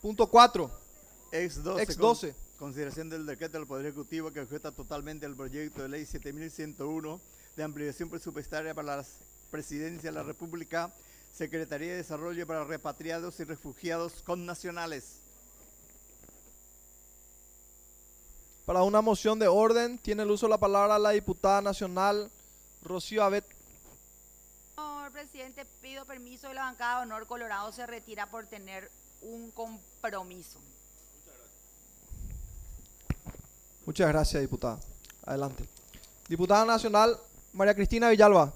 Punto 4. Ex 12. Ex 12. Consideración del decreto del Poder Ejecutivo que objeta totalmente el proyecto de ley 7101 de ampliación presupuestaria para la Presidencia de la República, Secretaría de Desarrollo para Repatriados y Refugiados connacionales. Para una moción de orden, tiene el uso de la palabra la diputada nacional Rocío Abet. Señor presidente, pido permiso de la bancada de Honor Colorado se retira por tener un compromiso. Muchas gracias, diputada. Adelante. Diputada nacional María Cristina Villalba.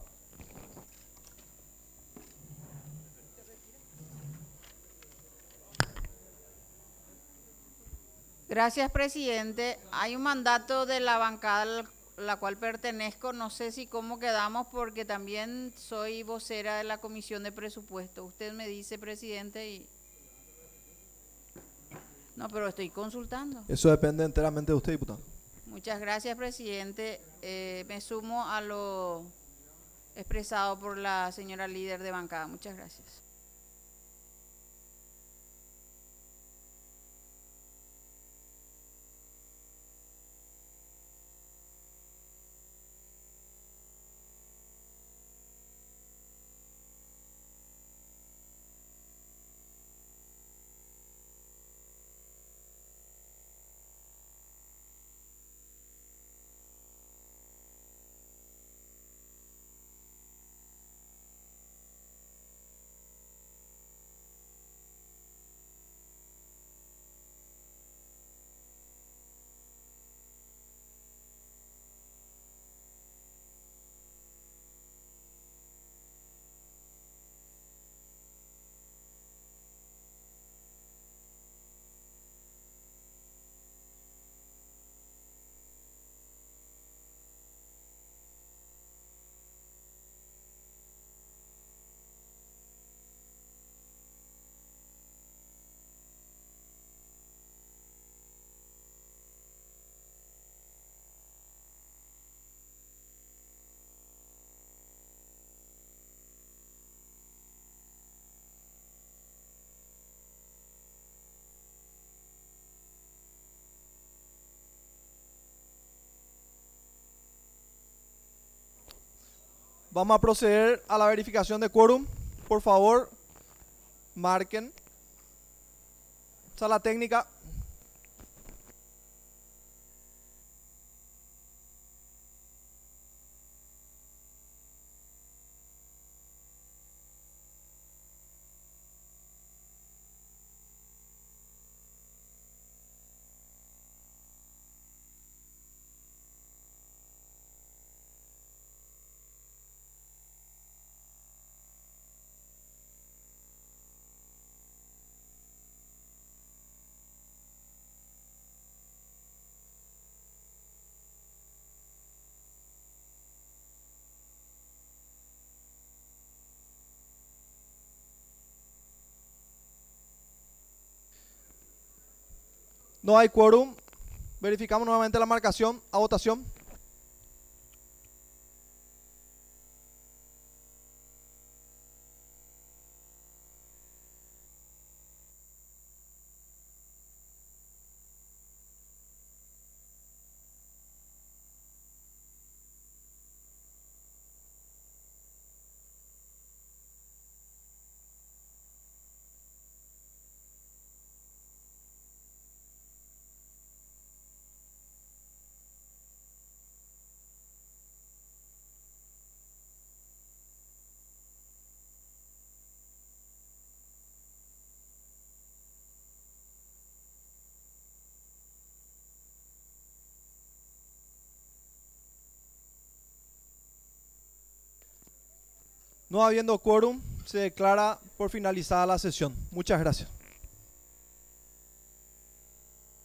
Gracias, presidente. Hay un mandato de la bancada a la cual pertenezco. No sé si cómo quedamos porque también soy vocera de la Comisión de Presupuesto. Usted me dice, presidente, y... No, pero estoy consultando. Eso depende enteramente de usted, diputada. Muchas gracias, presidente. Me sumo a lo expresado por la señora líder de bancada. Muchas gracias. Vamos a proceder a la verificación de quórum. Por favor, marquen. Sala técnica. No hay quórum. Verificamos nuevamente la marcación a votación. No habiendo quórum, se declara por finalizada la sesión. Muchas gracias.